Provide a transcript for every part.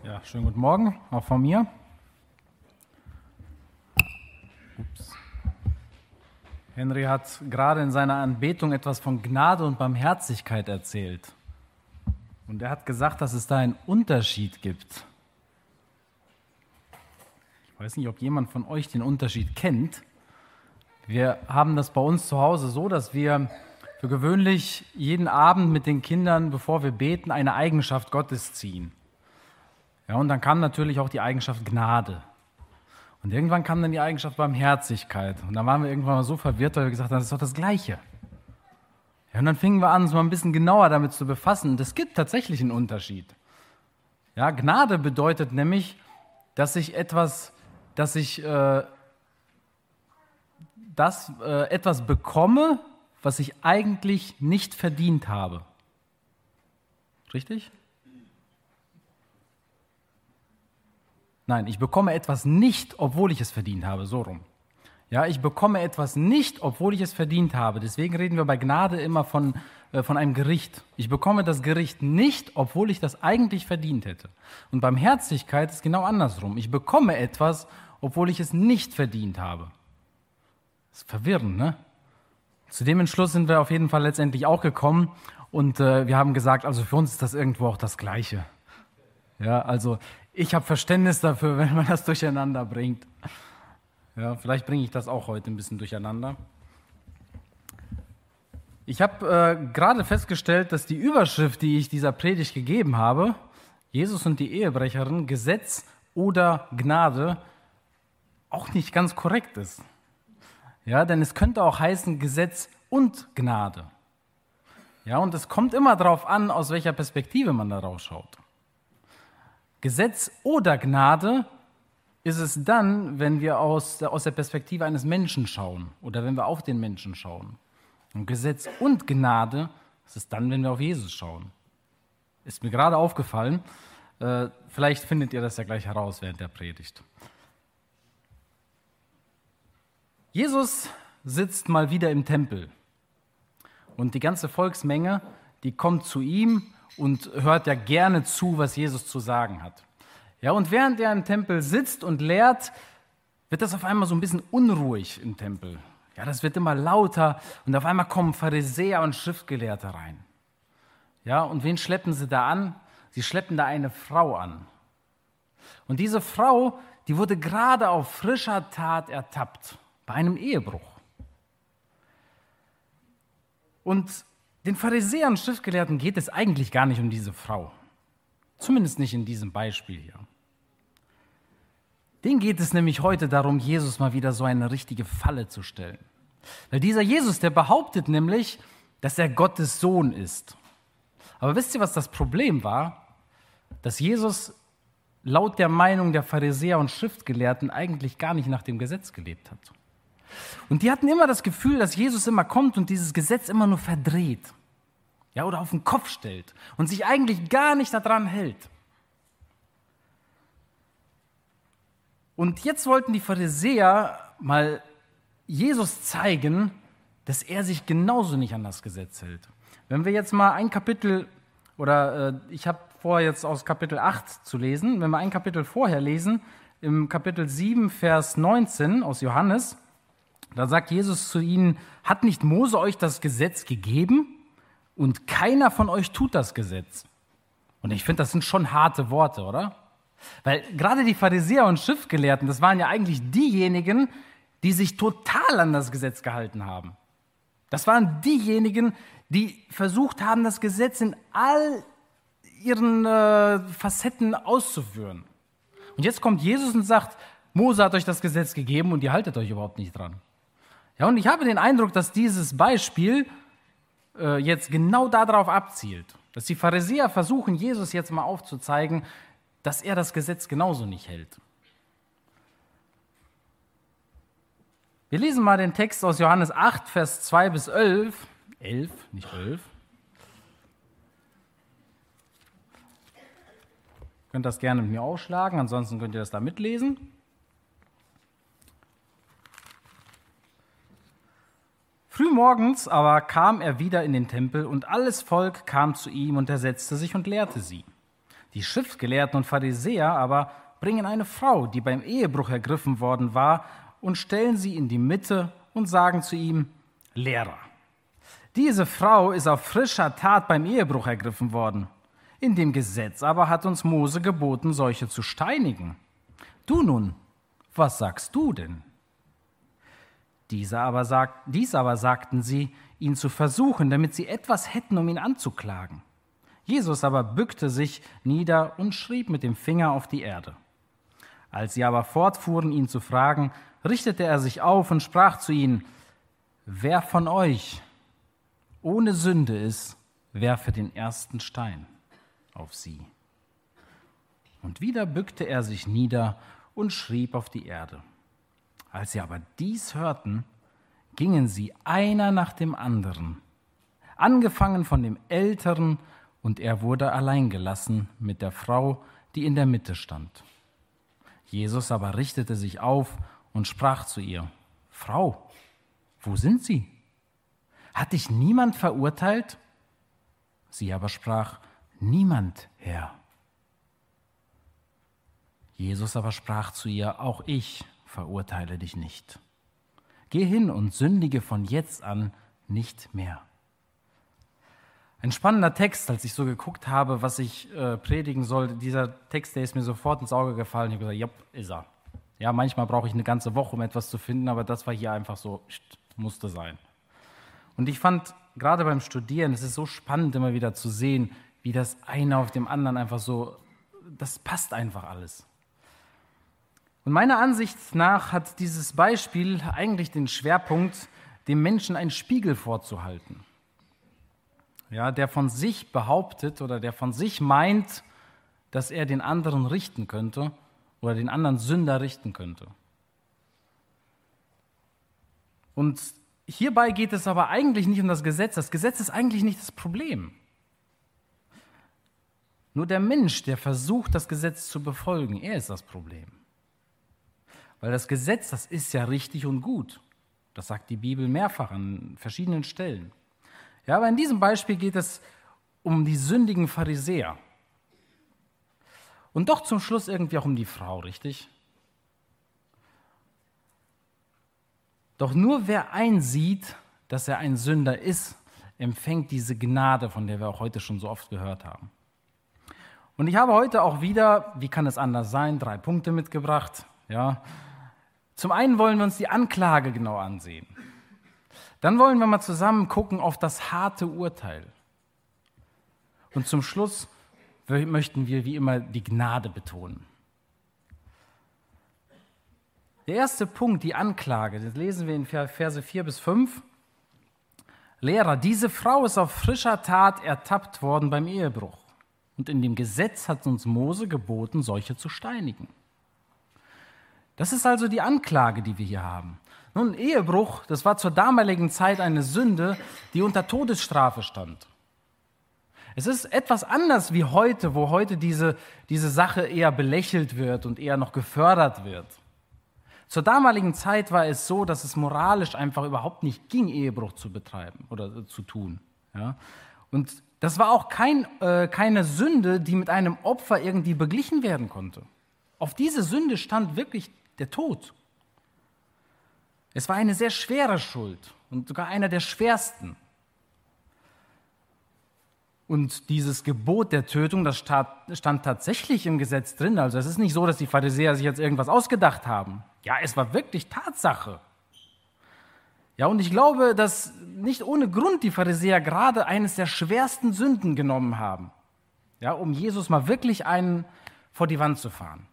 Ja, schönen guten Morgen, auch von mir. Henry hat gerade in seiner Anbetung etwas von Gnade und Barmherzigkeit erzählt. Und er hat gesagt, dass es da einen Unterschied gibt. Ich weiß nicht, ob jemand von euch den Unterschied kennt. Wir haben das bei uns zu Hause so, dass wir für gewöhnlich jeden Abend mit den Kindern, bevor wir beten, eine Eigenschaft Gottes ziehen. Ja, und dann kam natürlich auch die Eigenschaft Gnade. Und irgendwann kam dann die Eigenschaft Barmherzigkeit. Und dann waren wir irgendwann mal so verwirrt, weil wir gesagt haben, das ist doch das Gleiche. Ja, und dann fingen wir an, uns mal ein bisschen genauer damit zu befassen. Und es gibt tatsächlich einen Unterschied. Ja, Gnade bedeutet nämlich, dass ich etwas bekomme, was ich eigentlich nicht verdient habe. Richtig? Nein, ich bekomme etwas nicht, obwohl ich es verdient habe, so rum. Ja, ich bekomme etwas nicht, obwohl ich es verdient habe. Deswegen reden wir bei Gnade immer von einem Gericht. Ich bekomme das Gericht nicht, obwohl ich das eigentlich verdient hätte. Und Barmherzigkeit ist genau andersrum. Ich bekomme etwas, obwohl ich es nicht verdient habe. Das ist verwirrend, ne? Zu dem Entschluss sind wir auf jeden Fall letztendlich auch gekommen. Und wir haben gesagt, also für uns ist das irgendwo auch das Gleiche. Ja, also ich habe Verständnis dafür, wenn man das durcheinander bringt. Ja, vielleicht bringe ich das auch heute ein bisschen durcheinander. Ich habe gerade festgestellt, dass die Überschrift, die ich dieser Predigt gegeben habe, Jesus und die Ehebrecherin, Gesetz oder Gnade, auch nicht ganz korrekt ist. Ja, denn es könnte auch heißen Gesetz und Gnade. Ja, und es kommt immer darauf an, aus welcher Perspektive man da rausschaut. Gesetz oder Gnade ist es dann, wenn wir aus der Perspektive eines Menschen schauen oder wenn wir auf den Menschen schauen. Und Gesetz und Gnade ist es dann, wenn wir auf Jesus schauen. Ist mir gerade aufgefallen. Vielleicht findet ihr das ja gleich heraus während der Predigt. Jesus sitzt mal wieder im Tempel und die ganze Volksmenge, die kommt zu ihm und hört ja gerne zu, was Jesus zu sagen hat. Ja, und während er im Tempel sitzt und lehrt, wird das auf einmal so ein bisschen unruhig im Tempel. Ja, das wird immer lauter und auf einmal kommen Pharisäer und Schriftgelehrte rein. Ja, und wen schleppen sie da an? Sie schleppen da eine Frau an. Und diese Frau, die wurde gerade auf frischer Tat ertappt, bei einem Ehebruch. Und den Pharisäern und Schriftgelehrten geht es eigentlich gar nicht um diese Frau. Zumindest nicht in diesem Beispiel hier. Denen geht es nämlich heute darum, Jesus mal wieder so eine richtige Falle zu stellen. Weil dieser Jesus, der behauptet nämlich, dass er Gottes Sohn ist. Aber wisst ihr, was das Problem war? Dass Jesus laut der Meinung der Pharisäer und Schriftgelehrten eigentlich gar nicht nach dem Gesetz gelebt hat. Und die hatten immer das Gefühl, dass Jesus immer kommt und dieses Gesetz immer nur verdreht. Ja, oder auf den Kopf stellt und sich eigentlich gar nicht daran hält. Und jetzt wollten die Pharisäer mal Jesus zeigen, dass er sich genauso nicht an das Gesetz hält. Wenn wir jetzt mal ein Kapitel, ich habe vor, jetzt aus Kapitel 8 zu lesen, wenn wir ein Kapitel vorher lesen, im Kapitel 7, Vers 19 aus Johannes, da sagt Jesus zu ihnen, hat nicht Mose euch das Gesetz gegeben? Und keiner von euch tut das Gesetz. Und ich finde, das sind schon harte Worte, oder? Weil gerade die Pharisäer und Schriftgelehrten, das waren ja eigentlich diejenigen, die sich total an das Gesetz gehalten haben. Das waren diejenigen, die versucht haben, das Gesetz in all ihren Facetten auszuführen. Und jetzt kommt Jesus und sagt, Mose hat euch das Gesetz gegeben und ihr haltet euch überhaupt nicht dran. Ja, und ich habe den Eindruck, dass dieses Beispiel jetzt genau darauf abzielt, dass die Pharisäer versuchen, Jesus jetzt mal aufzuzeigen, dass er das Gesetz genauso nicht hält. Wir lesen mal den Text aus Johannes 8, Vers 2 bis 11. 11, nicht 11. Ihr könnt das gerne mit mir aufschlagen, ansonsten könnt ihr das da mitlesen. Frühmorgens aber kam er wieder in den Tempel und alles Volk kam zu ihm und er setzte sich und lehrte sie. Die Schriftgelehrten und Pharisäer aber bringen eine Frau, die beim Ehebruch ergriffen worden war, und stellen sie in die Mitte und sagen zu ihm: Lehrer, diese Frau ist auf frischer Tat beim Ehebruch ergriffen worden. In dem Gesetz aber hat uns Mose geboten, solche zu steinigen. Du nun, was sagst du denn? Dies aber sagten sie, ihn zu versuchen, damit sie etwas hätten, um ihn anzuklagen. Jesus aber bückte sich nieder und schrieb mit dem Finger auf die Erde. Als sie aber fortfuhren, ihn zu fragen, richtete er sich auf und sprach zu ihnen: Wer von euch ohne Sünde ist, werfe den ersten Stein auf sie. Und wieder bückte er sich nieder und schrieb auf die Erde. Als sie aber dies hörten, gingen sie einer nach dem anderen, angefangen von dem Älteren, und er wurde allein gelassen mit der Frau, die in der Mitte stand. Jesus aber richtete sich auf und sprach zu ihr: Frau, wo sind sie? Hat dich niemand verurteilt? Sie aber sprach: Niemand, Herr. Jesus aber sprach zu ihr: Auch ich verurteile dich nicht. Geh hin und sündige von jetzt an nicht mehr. Ein spannender Text, als ich so geguckt habe, was ich predigen sollte. Dieser Text, der ist mir sofort ins Auge gefallen. Ich habe gesagt: Ja, ist er. Ja, manchmal brauche ich eine ganze Woche, um etwas zu finden, aber das war hier einfach so, musste sein. Und ich fand, gerade beim Studieren, es ist so spannend, immer wieder zu sehen, wie das eine auf dem anderen einfach so, das passt einfach alles. Und meiner Ansicht nach hat dieses Beispiel eigentlich den Schwerpunkt, dem Menschen einen Spiegel vorzuhalten. Ja, der von sich behauptet oder der von sich meint, dass er den anderen richten könnte oder den anderen Sünder richten könnte. Und hierbei geht es aber eigentlich nicht um das Gesetz. Das Gesetz ist eigentlich nicht das Problem. Nur der Mensch, der versucht, das Gesetz zu befolgen, er ist das Problem. Weil das Gesetz, das ist ja richtig und gut. Das sagt die Bibel mehrfach an verschiedenen Stellen. Ja, aber in diesem Beispiel geht es um die sündigen Pharisäer. Und doch zum Schluss irgendwie auch um die Frau, richtig? Doch nur wer einsieht, dass er ein Sünder ist, empfängt diese Gnade, von der wir auch heute schon so oft gehört haben. Und ich habe heute auch wieder, wie kann es anders sein, 3 Punkte mitgebracht. Ja. Zum einen wollen wir uns die Anklage genau ansehen. Dann wollen wir mal zusammen gucken auf das harte Urteil. Und zum Schluss möchten wir wie immer die Gnade betonen. Der erste Punkt, die Anklage, das lesen wir in Verse 4-5. Lehrer, diese Frau ist auf frischer Tat ertappt worden beim Ehebruch. Und in dem Gesetz hat uns Mose geboten, solche zu steinigen. Das ist also die Anklage, die wir hier haben. Nun, Ehebruch, das war zur damaligen Zeit eine Sünde, die unter Todesstrafe stand. Es ist etwas anders wie heute, wo heute diese Sache eher belächelt wird und eher noch gefördert wird. Zur damaligen Zeit war es so, dass es moralisch einfach überhaupt nicht ging, Ehebruch zu betreiben oder zu tun. Ja? Und das war auch keine Sünde, die mit einem Opfer irgendwie beglichen werden konnte. Auf diese Sünde stand wirklich der Tod. Es war eine sehr schwere Schuld und sogar einer der schwersten. Und dieses Gebot der Tötung, das stand tatsächlich im Gesetz drin. Also es ist nicht so, dass die Pharisäer sich jetzt irgendwas ausgedacht haben. Ja, es war wirklich Tatsache. Ja, und ich glaube, dass nicht ohne Grund die Pharisäer gerade eines der schwersten Sünden genommen haben, ja, um Jesus mal wirklich einen vor die Wand zu fahren.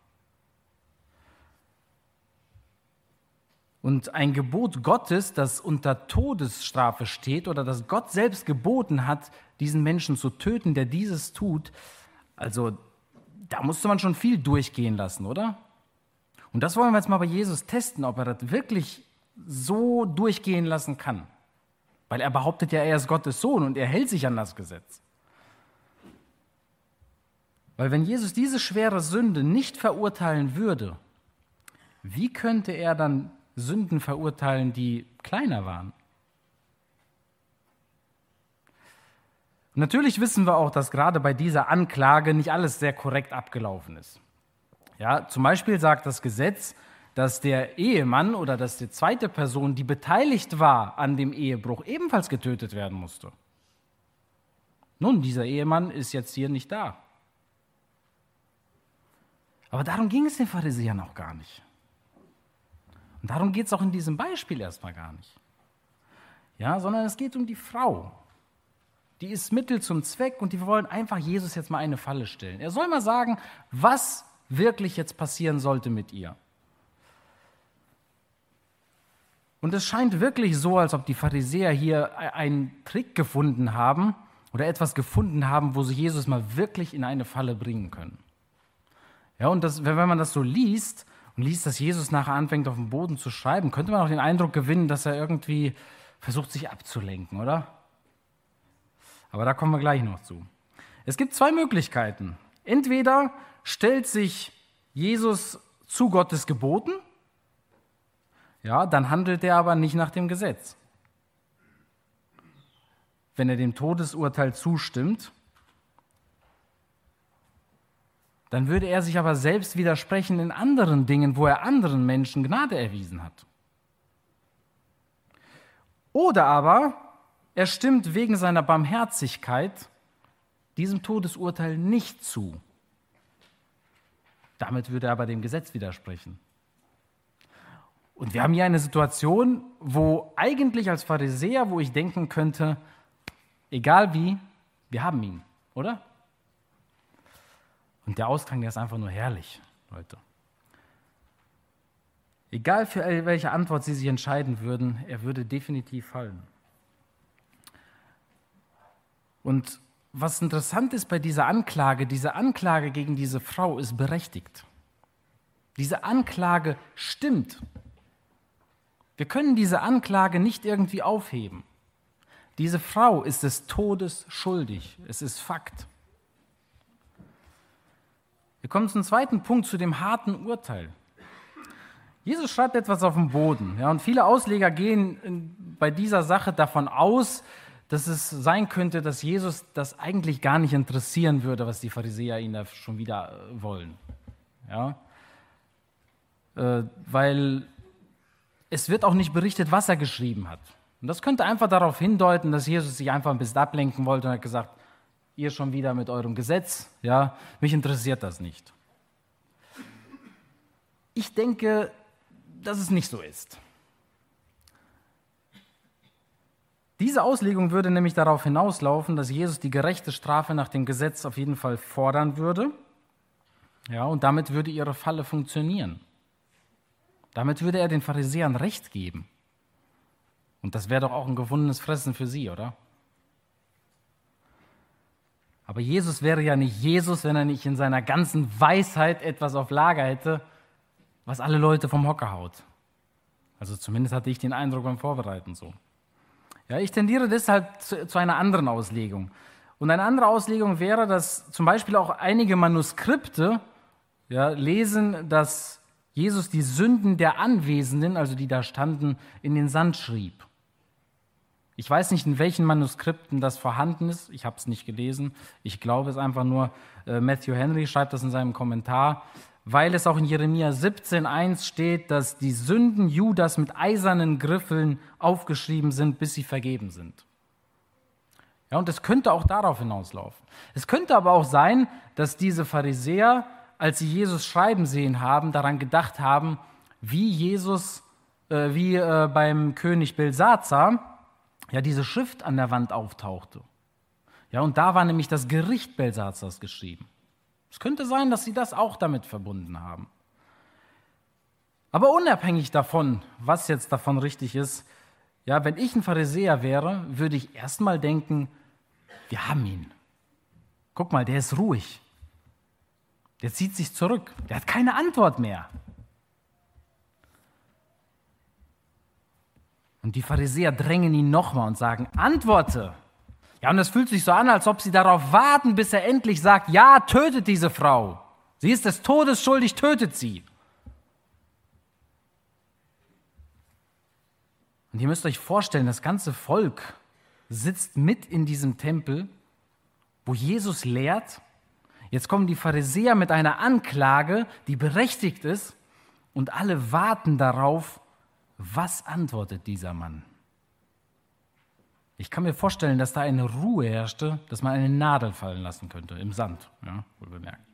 Und ein Gebot Gottes, das unter Todesstrafe steht oder das Gott selbst geboten hat, diesen Menschen zu töten, der dieses tut, also da musste man schon viel durchgehen lassen, oder? Und das wollen wir jetzt mal bei Jesus testen, ob er das wirklich so durchgehen lassen kann. Weil er behauptet ja, er ist Gottes Sohn und er hält sich an das Gesetz. Weil wenn Jesus diese schwere Sünde nicht verurteilen würde, wie könnte er dann Sünden verurteilen, die kleiner waren? Natürlich wissen wir auch, dass gerade bei dieser Anklage nicht alles sehr korrekt abgelaufen ist. Ja, zum Beispiel sagt das Gesetz, dass der Ehemann oder dass die zweite Person, die beteiligt war an dem Ehebruch, ebenfalls getötet werden musste. Nun, dieser Ehemann ist jetzt hier nicht da. Aber darum ging es den Pharisäern auch gar nicht. Und darum geht es auch in diesem Beispiel erstmal gar nicht. Ja, sondern es geht um die Frau. Die ist Mittel zum Zweck und die wollen einfach Jesus jetzt mal eine Falle stellen. Er soll mal sagen, was wirklich jetzt passieren sollte mit ihr. Und es scheint wirklich so, als ob die Pharisäer hier einen Trick gefunden haben oder etwas gefunden haben, wo sie Jesus mal wirklich in eine Falle bringen können. Ja, und wenn man das so liest und liest, dass Jesus nachher anfängt, auf dem Boden zu schreiben, könnte man auch den Eindruck gewinnen, dass er irgendwie versucht, sich abzulenken, oder? Aber da kommen wir gleich noch zu. Es gibt zwei Möglichkeiten. Entweder stellt sich Jesus zu Gottes Geboten, ja, dann handelt er aber nicht nach dem Gesetz. Wenn er dem Todesurteil zustimmt, dann würde er sich aber selbst widersprechen in anderen Dingen, wo er anderen Menschen Gnade erwiesen hat. Oder aber er stimmt wegen seiner Barmherzigkeit diesem Todesurteil nicht zu. Damit würde er aber dem Gesetz widersprechen. Und wir haben hier eine Situation, wo eigentlich als Pharisäer, wo ich denken könnte, egal wie, wir haben ihn, oder? Und der Ausgang, der ist einfach nur herrlich, Leute. Egal für welche Antwort Sie sich entscheiden würden, er würde definitiv fallen. Und was interessant ist bei dieser Anklage gegen diese Frau ist berechtigt. Diese Anklage stimmt. Wir können diese Anklage nicht irgendwie aufheben. Diese Frau ist des Todes schuldig. Es ist Fakt. Wir kommen zum zweiten Punkt, zu dem harten Urteil. Jesus schreibt etwas auf dem Boden. Ja, und viele Ausleger gehen bei dieser Sache davon aus, dass es sein könnte, dass Jesus das eigentlich gar nicht interessieren würde, was die Pharisäer ihn da schon wieder wollen. Ja? Weil es wird auch nicht berichtet, was er geschrieben hat. Und das könnte einfach darauf hindeuten, dass Jesus sich einfach ein bisschen ablenken wollte und hat gesagt, ihr schon wieder mit eurem Gesetz, ja, mich interessiert das nicht. Ich denke, dass es nicht so ist. Diese Auslegung würde nämlich darauf hinauslaufen, dass Jesus die gerechte Strafe nach dem Gesetz auf jeden Fall fordern würde. Ja, und damit würde ihre Falle funktionieren. Damit würde er den Pharisäern Recht geben. Und das wäre doch auch ein gefundenes Fressen für sie, oder? Aber Jesus wäre ja nicht Jesus, wenn er nicht in seiner ganzen Weisheit etwas auf Lager hätte, was alle Leute vom Hocker haut. Also zumindest hatte ich den Eindruck beim Vorbereiten so. Ja, ich tendiere deshalb zu einer anderen Auslegung. Und eine andere Auslegung wäre, dass zum Beispiel auch einige Manuskripte lesen, dass Jesus die Sünden der Anwesenden, also die da standen, in den Sand schrieb. Ich weiß nicht, in welchen Manuskripten das vorhanden ist. Ich habe es nicht gelesen. Ich glaube es einfach nur. Matthew Henry schreibt das in seinem Kommentar, weil es auch in Jeremia 17,1 steht, dass die Sünden Judas mit eisernen Griffeln aufgeschrieben sind, bis sie vergeben sind. Ja, und es könnte auch darauf hinauslaufen. Es könnte aber auch sein, dass diese Pharisäer, als sie Jesus schreiben sehen haben, daran gedacht haben, wie beim König Belsazar, ja, diese Schrift an der Wand auftauchte. Ja, und da war nämlich das Gericht Belsazars geschrieben. Es könnte sein, dass sie das auch damit verbunden haben. Aber unabhängig davon, was jetzt davon richtig ist, ja, wenn ich ein Pharisäer wäre, würde ich erstmal denken, wir haben ihn. Guck mal, der ist ruhig. Der zieht sich zurück. Der hat keine Antwort mehr. Und die Pharisäer drängen ihn nochmal und sagen, antworte. Ja, und es fühlt sich so an, als ob sie darauf warten, bis er endlich sagt, ja, tötet diese Frau. Sie ist des Todes schuldig, tötet sie. Und ihr müsst euch vorstellen, das ganze Volk sitzt mit in diesem Tempel wo Jesus lehrt. Jetzt kommen die Pharisäer mit einer Anklage, die berechtigt ist, und alle warten darauf, was antwortet dieser Mann. Ich kann mir vorstellen, dass da eine Ruhe herrschte, dass man eine Nadel fallen lassen könnte, im Sand, ja, wohlbemerkt.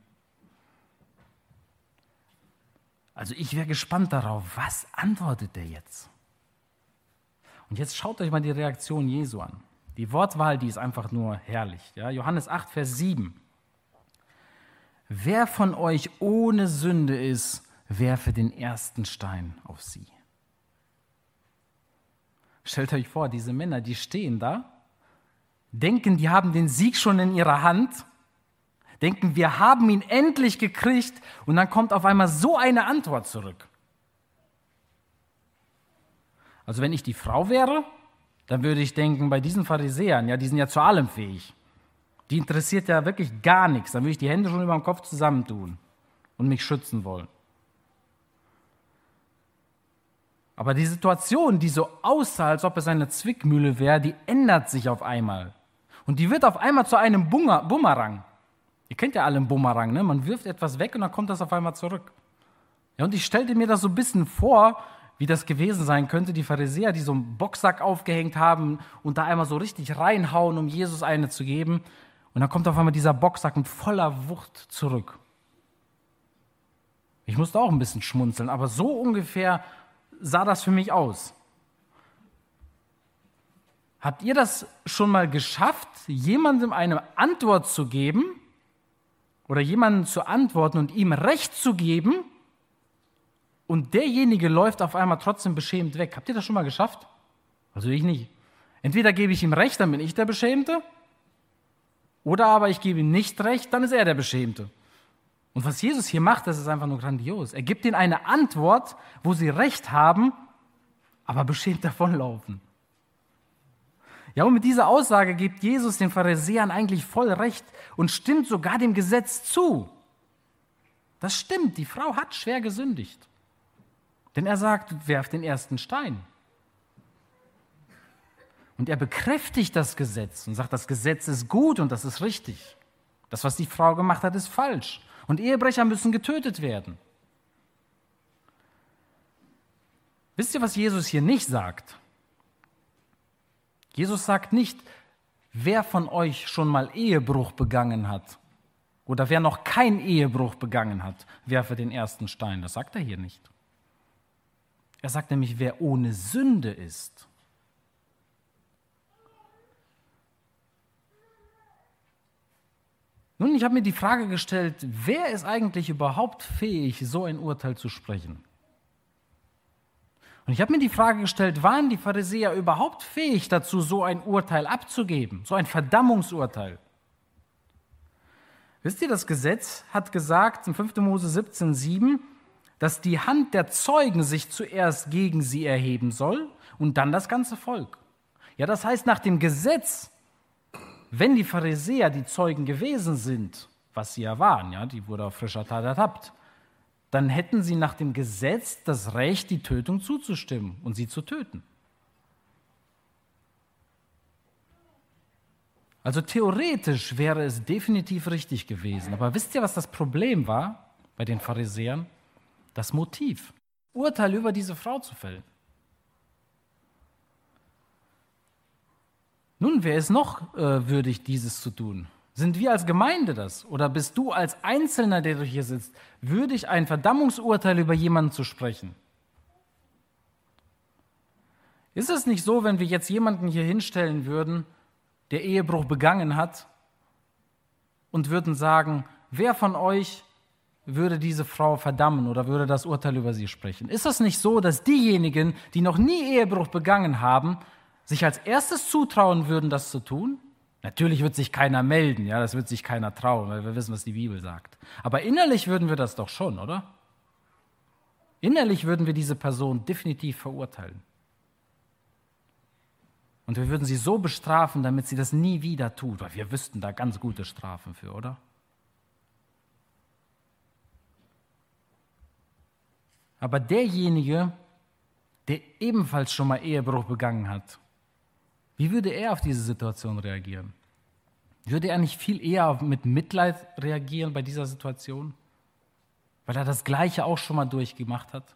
Also ich wäre gespannt darauf, was antwortet der jetzt? Und jetzt schaut euch mal die Reaktion Jesu an. Die Wortwahl, die ist einfach nur herrlich. Ja? Johannes 8, Vers 7. Wer von euch ohne Sünde ist, werfe den ersten Stein auf sie. Stellt euch vor, diese Männer, die stehen da, denken, die haben den Sieg schon in ihrer Hand, denken, wir haben ihn endlich gekriegt, und dann kommt auf einmal so eine Antwort zurück. Also wenn ich die Frau wäre, dann würde ich denken, bei diesen Pharisäern, ja, die sind ja zu allem fähig. Die interessiert ja wirklich gar nichts. Dann würde ich die Hände schon über dem Kopf zusammentun und mich schützen wollen. Aber die Situation, die so aussah, als ob es eine Zwickmühle wäre, die ändert sich auf einmal. Und die wird auf einmal zu einem Bumerang. Ihr kennt ja alle einen Bumerang, ne? Man wirft etwas weg und dann kommt das auf einmal zurück. Ja, und ich stellte mir das so ein bisschen vor, wie das gewesen sein könnte, die Pharisäer, die so einen Boxsack aufgehängt haben und da einmal so richtig reinhauen, um Jesus eine zu geben. Und dann kommt auf einmal dieser Boxsack mit voller Wucht zurück. Ich musste auch ein bisschen schmunzeln, aber so ungefähr sah das für mich aus. Habt ihr das schon mal geschafft, jemandem eine Antwort zu geben oder jemandem zu antworten und ihm Recht zu geben, und derjenige läuft auf einmal trotzdem beschämt weg? Habt ihr das schon mal geschafft? Also ich nicht. Entweder gebe ich ihm Recht, dann bin ich der Beschämte, oder aber ich gebe ihm nicht Recht, dann ist er der Beschämte. Und was Jesus hier macht, das ist einfach nur grandios. Er gibt ihnen eine Antwort, wo sie Recht haben, aber beschämt davonlaufen. Ja, und mit dieser Aussage gibt Jesus den Pharisäern eigentlich voll Recht und stimmt sogar dem Gesetz zu. Das stimmt, die Frau hat schwer gesündigt. Denn er sagt, werft den ersten Stein. Und er bekräftigt das Gesetz und sagt, das Gesetz ist gut und das ist richtig. Das, was die Frau gemacht hat, ist falsch. Und Ehebrecher müssen getötet werden. Wisst ihr, was Jesus hier nicht sagt? Jesus sagt nicht, wer von euch schon mal Ehebruch begangen hat oder wer noch keinen Ehebruch begangen hat, werfe den ersten Stein. Das sagt er hier nicht. Er sagt nämlich, wer ohne Sünde ist. Nun, ich habe mir die Frage gestellt, wer ist eigentlich überhaupt fähig, so ein Urteil zu sprechen? Und ich habe mir die Frage gestellt, waren die Pharisäer überhaupt fähig dazu, so ein Urteil abzugeben, so ein Verdammungsurteil? Wisst ihr, das Gesetz hat gesagt, in 5. Mose 17,7, dass die Hand der Zeugen sich zuerst gegen sie erheben soll und dann das ganze Volk. Ja, das heißt, nach dem Gesetz, wenn die Pharisäer die Zeugen gewesen sind, was sie ja waren, ja, die wurde auf frischer Tat ertappt, dann hätten sie nach dem Gesetz das Recht, die Tötung zuzustimmen und sie zu töten. Also theoretisch wäre es definitiv richtig gewesen. Aber wisst ihr, was das Problem war bei den Pharisäern? Das Motiv, Urteil über diese Frau zu fällen. Nun, wer ist noch würdig, dieses zu tun? Sind wir als Gemeinde das? Oder bist du als Einzelner, der du hier sitzt, würdig, ein Verdammungsurteil über jemanden zu sprechen? Ist es nicht so, wenn wir jetzt jemanden hier hinstellen würden, der Ehebruch begangen hat, und würden sagen, wer von euch würde diese Frau verdammen oder würde das Urteil über sie sprechen? Ist es nicht so, dass diejenigen, die noch nie Ehebruch begangen haben, sich als erstes zutrauen würden, das zu tun? Natürlich wird sich keiner melden, ja, das wird sich keiner trauen, weil wir wissen, was die Bibel sagt. Aber innerlich würden wir das doch schon, oder? Innerlich würden wir diese Person definitiv verurteilen. Und wir würden sie so bestrafen, damit sie das nie wieder tut, weil wir wüssten da ganz gute Strafen für, oder? Aber derjenige, der ebenfalls schon mal Ehebruch begangen hat, wie würde er auf diese Situation reagieren? Würde er nicht viel eher mit Mitleid reagieren bei dieser Situation? Weil er das Gleiche auch schon mal durchgemacht hat?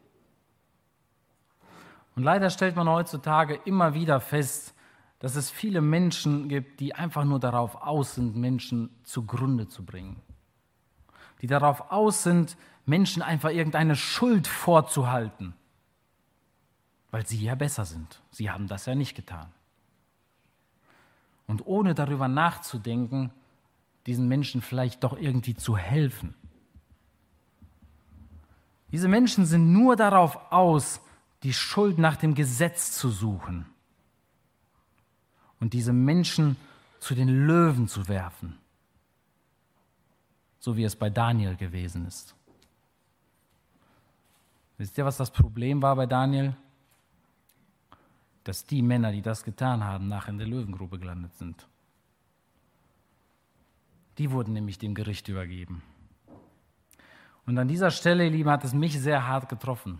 Und leider stellt man heutzutage immer wieder fest, dass es viele Menschen gibt, die einfach nur darauf aus sind, Menschen zugrunde zu bringen. Die darauf aus sind, Menschen einfach irgendeine Schuld vorzuhalten, weil sie ja besser sind. Sie haben das ja nicht getan. Und ohne darüber nachzudenken, diesen Menschen vielleicht doch irgendwie zu helfen. Diese Menschen sind nur darauf aus, die Schuld nach dem Gesetz zu suchen und diese Menschen zu den Löwen zu werfen, so wie es bei Daniel gewesen ist. Wisst ihr, was das Problem war bei Daniel? Dass die Männer, die das getan haben, nachher in der Löwengrube gelandet sind. Die wurden nämlich dem Gericht übergeben. Und an dieser Stelle, ihr Lieben, hat es mich sehr hart getroffen.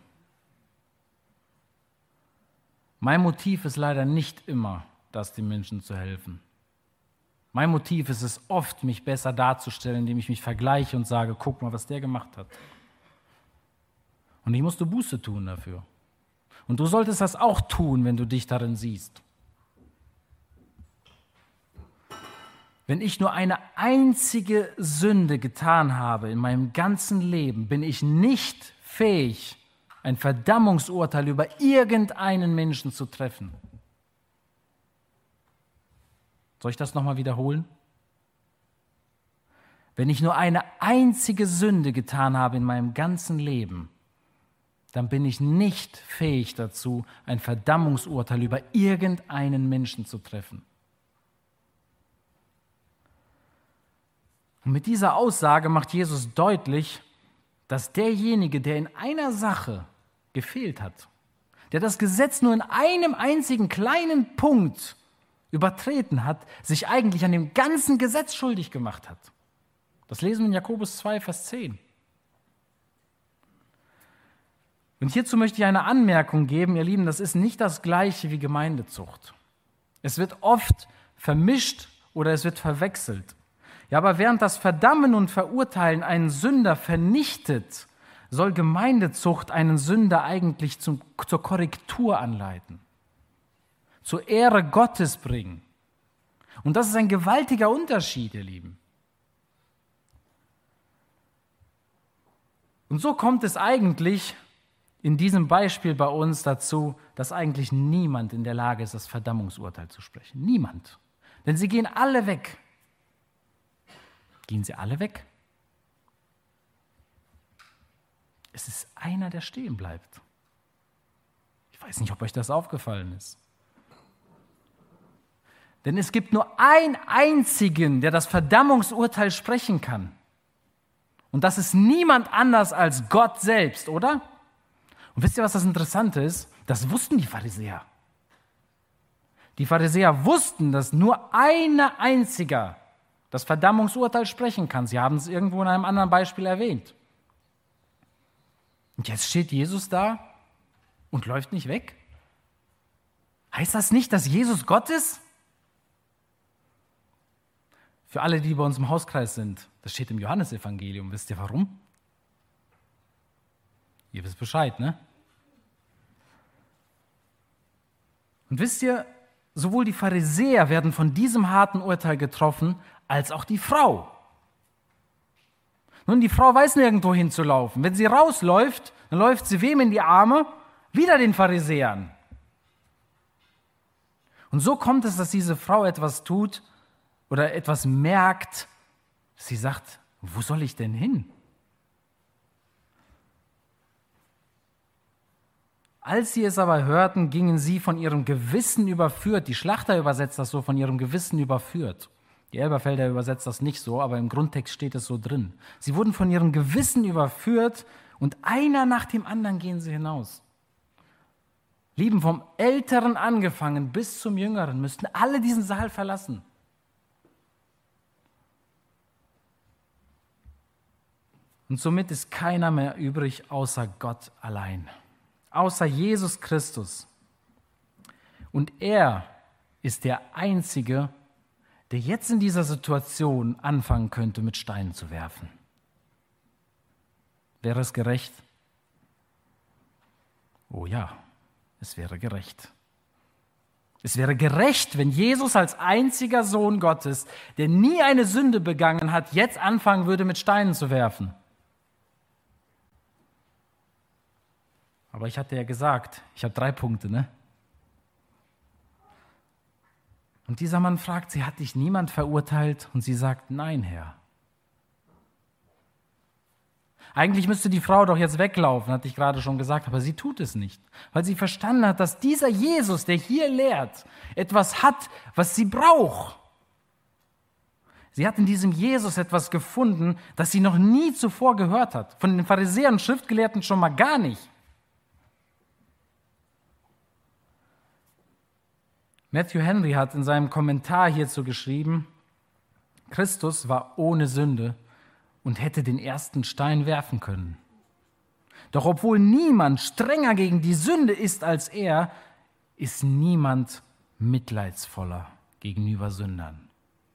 Mein Motiv ist leider nicht immer, den Menschen zu helfen. Mein Motiv ist es oft, mich besser darzustellen, indem ich mich vergleiche und sage, guck mal, was der gemacht hat. Und ich musste Buße tun dafür. Und du solltest das auch tun, wenn du dich darin siehst. Wenn ich nur eine einzige Sünde getan habe in meinem ganzen Leben, bin ich nicht fähig, ein Verdammungsurteil über irgendeinen Menschen zu treffen. Soll ich das nochmal wiederholen? Wenn ich nur eine einzige Sünde getan habe in meinem ganzen Leben, dann bin ich nicht fähig dazu, ein Verdammungsurteil über irgendeinen Menschen zu treffen. Und mit dieser Aussage macht Jesus deutlich, dass derjenige, der in einer Sache gefehlt hat, der das Gesetz nur in einem einzigen kleinen Punkt übertreten hat, sich eigentlich an dem ganzen Gesetz schuldig gemacht hat. Das lesen wir in Jakobus 2, Vers 10. Und hierzu möchte ich eine Anmerkung geben, ihr Lieben, das ist nicht das Gleiche wie Gemeindezucht. Es wird oft vermischt oder es wird verwechselt. Ja, aber während das Verdammen und Verurteilen einen Sünder vernichtet, soll Gemeindezucht einen Sünder eigentlich zur Korrektur anleiten, zur Ehre Gottes bringen. Und das ist ein gewaltiger Unterschied, ihr Lieben. Und so kommt es eigentlich in diesem Beispiel bei uns dazu, dass eigentlich niemand in der Lage ist, das Verdammungsurteil zu sprechen. Niemand. Denn sie gehen alle weg. Gehen sie alle weg? Es ist einer, der stehen bleibt. Ich weiß nicht, ob euch das aufgefallen ist. Denn es gibt nur einen einzigen, der das Verdammungsurteil sprechen kann. Und das ist niemand anders als Gott selbst, oder? Und wisst ihr, was das Interessante ist? Das wussten die Pharisäer. Die Pharisäer wussten, dass nur einer einziger das Verdammungsurteil sprechen kann. Sie haben es irgendwo in einem anderen Beispiel erwähnt. Und jetzt steht Jesus da und läuft nicht weg. Heißt das nicht, dass Jesus Gott ist? Für alle, die bei uns im Hauskreis sind, das steht im Johannesevangelium. Wisst ihr warum? Ihr wisst Bescheid, ne? Und wisst ihr, sowohl die Pharisäer werden von diesem harten Urteil getroffen, als auch die Frau. Nun, die Frau weiß nirgendwo hinzulaufen. Wenn sie rausläuft, dann läuft sie wem in die Arme? Wieder den Pharisäern. Und so kommt es, dass diese Frau etwas tut oder etwas merkt. Sie sagt, wo soll ich denn hin? Als sie es aber hörten, gingen sie von ihrem Gewissen überführt. Die Schlachter übersetzt das so, von ihrem Gewissen überführt. Die Elberfelder übersetzt das nicht so, aber im Grundtext steht es so drin. Sie wurden von ihrem Gewissen überführt und einer nach dem anderen gehen sie hinaus. Lieben, vom Älteren angefangen bis zum Jüngeren müssten alle diesen Saal verlassen. Und somit ist keiner mehr übrig außer Gott allein. Außer Jesus Christus. Und er ist der Einzige, der jetzt in dieser Situation anfangen könnte, mit Steinen zu werfen? Wäre es gerecht? Oh ja, es wäre gerecht. Es wäre gerecht, wenn Jesus als einziger Sohn Gottes, der nie eine Sünde begangen hat, jetzt anfangen würde, mit Steinen zu werfen. Aber ich hatte ja gesagt, ich habe 3 Punkte, ne? Und dieser Mann fragt sie, hat dich niemand verurteilt? Und sie sagt, nein, Herr. Eigentlich müsste die Frau doch jetzt weglaufen, hatte ich gerade schon gesagt, aber sie tut es nicht, weil sie verstanden hat, dass dieser Jesus, der hier lehrt, etwas hat, was sie braucht. Sie hat in diesem Jesus etwas gefunden, das sie noch nie zuvor gehört hat. Von den Pharisäern und Schriftgelehrten schon mal gar nicht. Matthew Henry hat in seinem Kommentar hierzu geschrieben, Christus war ohne Sünde und hätte den ersten Stein werfen können. Doch obwohl niemand strenger gegen die Sünde ist als er, ist niemand mitleidsvoller gegenüber Sündern,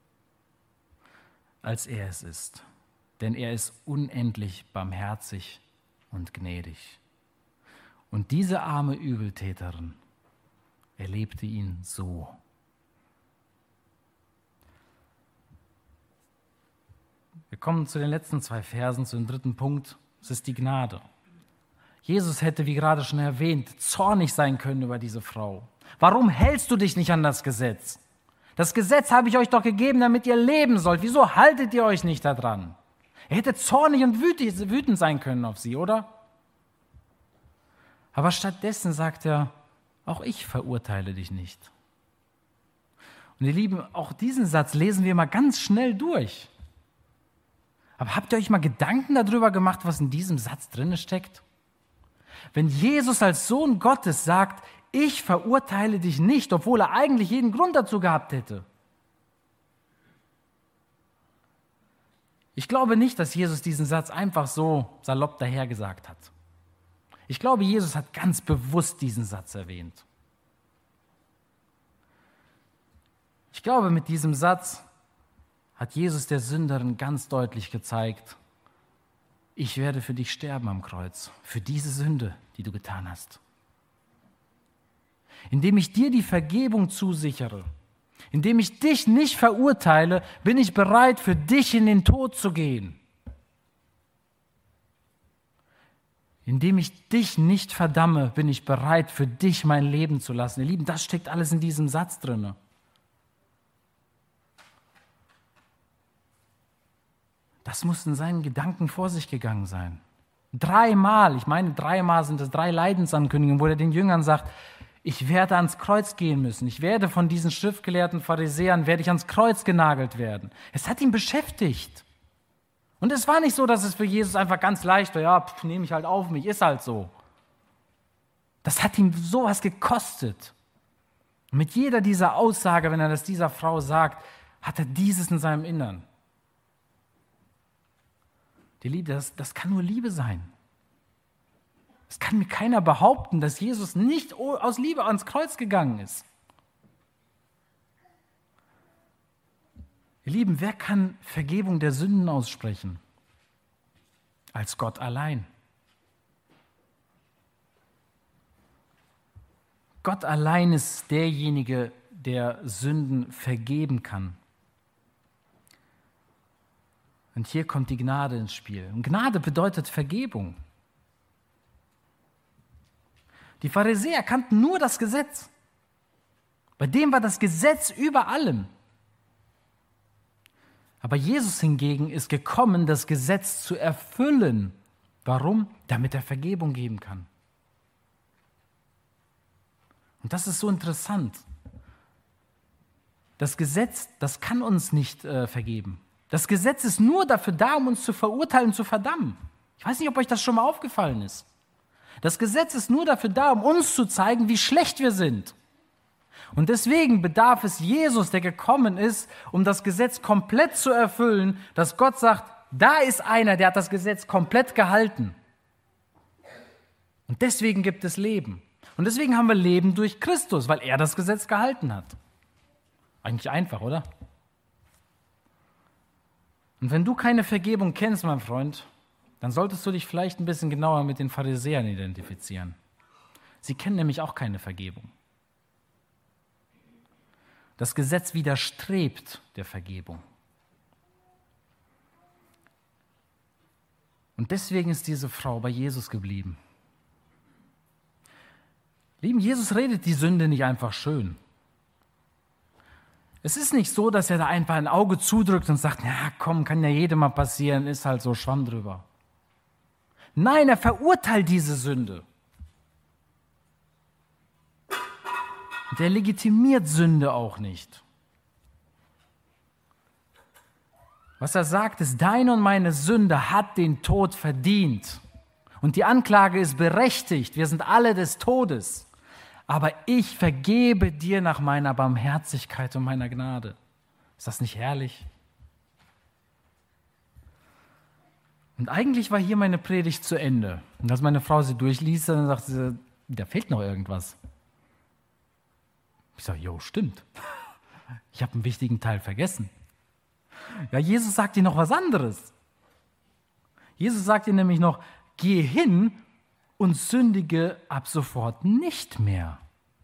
als er es ist. Denn er ist unendlich barmherzig und gnädig. Und diese arme Übeltäterin erlebte ihn so. Wir kommen zu den letzten 2 Versen, zu dem 3. Punkt. Es ist die Gnade. Jesus hätte, wie gerade schon erwähnt, zornig sein können über diese Frau. Warum hältst du dich nicht an das Gesetz? Das Gesetz habe ich euch doch gegeben, damit ihr leben sollt. Wieso haltet ihr euch nicht daran? Er hätte zornig und wütend sein können auf sie, oder? Aber stattdessen sagt er, auch ich verurteile dich nicht. Und ihr Lieben, auch diesen Satz lesen wir mal ganz schnell durch. Aber habt ihr euch mal Gedanken darüber gemacht, was in diesem Satz drin steckt? Wenn Jesus als Sohn Gottes sagt, ich verurteile dich nicht, obwohl er eigentlich jeden Grund dazu gehabt hätte. Ich glaube nicht, dass Jesus diesen Satz einfach so salopp dahergesagt hat. Ich glaube, Jesus hat ganz bewusst diesen Satz erwähnt. Ich glaube, mit diesem Satz hat Jesus der Sünderin ganz deutlich gezeigt, ich werde für dich sterben am Kreuz, für diese Sünde, die du getan hast. Indem ich dir die Vergebung zusichere, indem ich dich nicht verurteile, bin ich bereit, für dich in den Tod zu gehen. Indem ich dich nicht verdamme, bin ich bereit, für dich mein Leben zu lassen. Ihr Lieben, das steckt alles in diesem Satz drin. Das muss in seinen Gedanken vor sich gegangen sein. 3-mal, ich meine 3-mal sind es 3 Leidensankündigungen, wo er den Jüngern sagt, ich werde ans Kreuz gehen müssen. Ich werde von diesen schriftgelehrten Pharisäern, werde ich ans Kreuz genagelt werden. Es hat ihn beschäftigt. Und es war nicht so, dass es für Jesus einfach ganz leicht war, ja, nehme ich halt auf mich, ist halt so. Das hat ihm sowas gekostet. Und mit jeder dieser Aussage, wenn er das dieser Frau sagt, hat er dieses in seinem Innern. Die Liebe, das kann nur Liebe sein. Es kann mir keiner behaupten, dass Jesus nicht aus Liebe ans Kreuz gegangen ist. Ihr Lieben, wer kann Vergebung der Sünden aussprechen? Als Gott allein. Gott allein ist derjenige, der Sünden vergeben kann. Und hier kommt die Gnade ins Spiel. Und Gnade bedeutet Vergebung. Die Pharisäer kannten nur das Gesetz. Bei dem war das Gesetz über allem. Aber Jesus hingegen ist gekommen, das Gesetz zu erfüllen. Warum? Damit er Vergebung geben kann. Und das ist so interessant. Das Gesetz, das kann uns nicht vergeben. Das Gesetz ist nur dafür da, um uns zu verurteilen und zu verdammen. Ich weiß nicht, ob euch das schon mal aufgefallen ist. Das Gesetz ist nur dafür da, um uns zu zeigen, wie schlecht wir sind. Und deswegen bedarf es Jesus, der gekommen ist, um das Gesetz komplett zu erfüllen, dass Gott sagt, da ist einer, der hat das Gesetz komplett gehalten. Und deswegen gibt es Leben. Und deswegen haben wir Leben durch Christus, weil er das Gesetz gehalten hat. Eigentlich einfach, oder? Und wenn du keine Vergebung kennst, mein Freund, dann solltest du dich vielleicht ein bisschen genauer mit den Pharisäern identifizieren. Sie kennen nämlich auch keine Vergebung. Das Gesetz widerstrebt der Vergebung. Und deswegen ist diese Frau bei Jesus geblieben. Lieben, Jesus redet die Sünde nicht einfach schön. Es ist nicht so, dass er da einfach ein Auge zudrückt und sagt, ja komm, kann ja jedem mal passieren, ist halt so, Schwamm drüber. Nein, er verurteilt diese Sünde. Und er legitimiert Sünde auch nicht. Was er sagt, ist, deine und meine Sünde hat den Tod verdient. Und die Anklage ist berechtigt. Wir sind alle des Todes. Aber ich vergebe dir nach meiner Barmherzigkeit und meiner Gnade. Ist das nicht herrlich? Und eigentlich war hier meine Predigt zu Ende. Und als meine Frau sie durchliest, dann sagt sie, da fehlt noch irgendwas. Ich sage, jo, stimmt. Ich habe einen wichtigen Teil vergessen. Ja, Jesus sagt dir noch was anderes. Jesus sagt dir nämlich noch, geh hin und sündige ab sofort nicht mehr.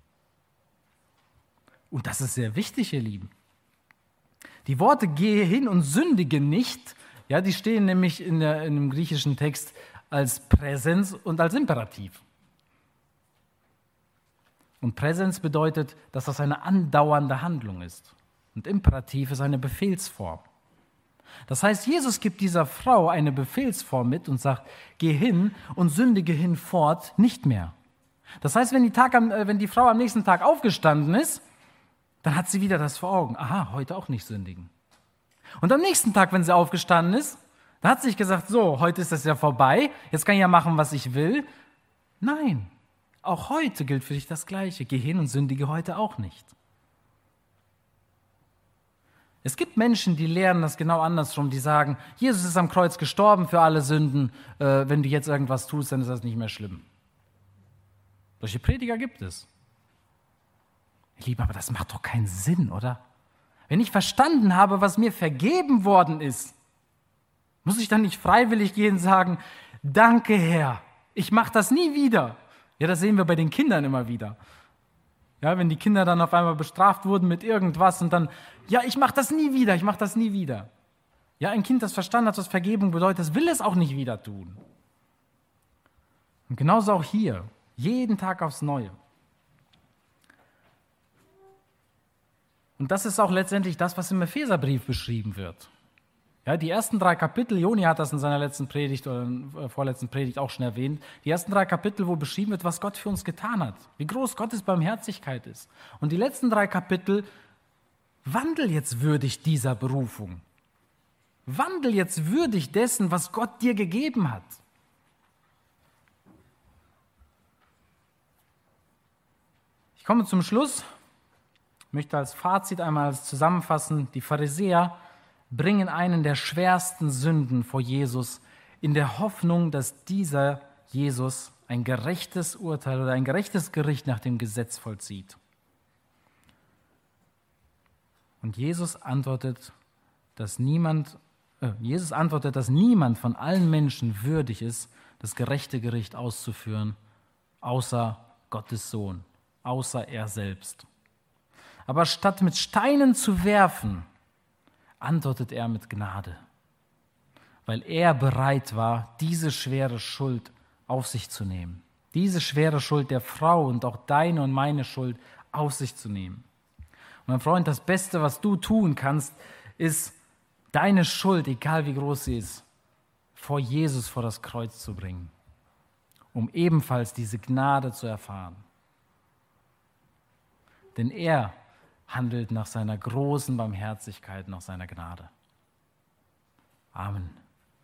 Und das ist sehr wichtig, ihr Lieben. Die Worte gehe hin und sündige nicht, ja, die stehen nämlich in dem griechischen Text als Präsens und als Imperativ. Und Präsens bedeutet, dass das eine andauernde Handlung ist. Und Imperativ ist eine Befehlsform. Das heißt, Jesus gibt dieser Frau eine Befehlsform mit und sagt, geh hin und sündige hinfort nicht mehr. Das heißt, wenn die Frau am nächsten Tag aufgestanden ist, dann hat sie wieder das vor Augen. Aha, heute auch nicht sündigen. Und am nächsten Tag, wenn sie aufgestanden ist, dann hat sie sich gesagt, so, heute ist das ja vorbei, jetzt kann ich ja machen, was ich will. Nein, auch heute gilt für dich das Gleiche. Geh hin und sündige heute auch nicht. Es gibt Menschen, die lehren das genau andersrum, die sagen, Jesus ist am Kreuz gestorben für alle Sünden, wenn du jetzt irgendwas tust, dann ist das nicht mehr schlimm. Solche Prediger gibt es. Ihr Lieben, aber das macht doch keinen Sinn, oder? Wenn ich verstanden habe, was mir vergeben worden ist, muss ich dann nicht freiwillig gehen und sagen, danke Herr, ich mache das nie wieder. Ja, das sehen wir bei den Kindern immer wieder. Ja, wenn die Kinder dann auf einmal bestraft wurden mit irgendwas und dann, ja, ich mache das nie wieder, ich mache das nie wieder. Ja, ein Kind, das verstanden hat, was Vergebung bedeutet, das will es auch nicht wieder tun. Und genauso auch hier, jeden Tag aufs Neue. Und das ist auch letztendlich das, was im Epheserbrief beschrieben wird. Ja, die ersten 3 Kapitel, Joni hat das in seiner letzten Predigt oder vorletzten Predigt auch schon erwähnt, die ersten 3 Kapitel, wo beschrieben wird, was Gott für uns getan hat, wie groß Gottes Barmherzigkeit ist. Und die letzten 3 Kapitel, wandel jetzt würdig dieser Berufung. Wandel jetzt würdig dessen, was Gott dir gegeben hat. Ich komme zum Schluss. Ich möchte als Fazit einmal zusammenfassen, die Pharisäer bringen einen der schwersten Sünden vor Jesus in der Hoffnung, dass dieser Jesus ein gerechtes Urteil oder ein gerechtes Gericht nach dem Gesetz vollzieht. Und Jesus antwortet, dass niemand von allen Menschen würdig ist, das gerechte Gericht auszuführen, außer Gottes Sohn, außer er selbst. Aber statt mit Steinen zu werfen, antwortet er mit Gnade, weil er bereit war, diese schwere Schuld auf sich zu nehmen. Diese schwere Schuld der Frau und auch deine und meine Schuld auf sich zu nehmen. Und mein Freund, das Beste, was du tun kannst, ist, deine Schuld, egal wie groß sie ist, vor Jesus vor das Kreuz zu bringen, um ebenfalls diese Gnade zu erfahren. Denn er handelt nach seiner großen Barmherzigkeit, nach seiner Gnade. Amen.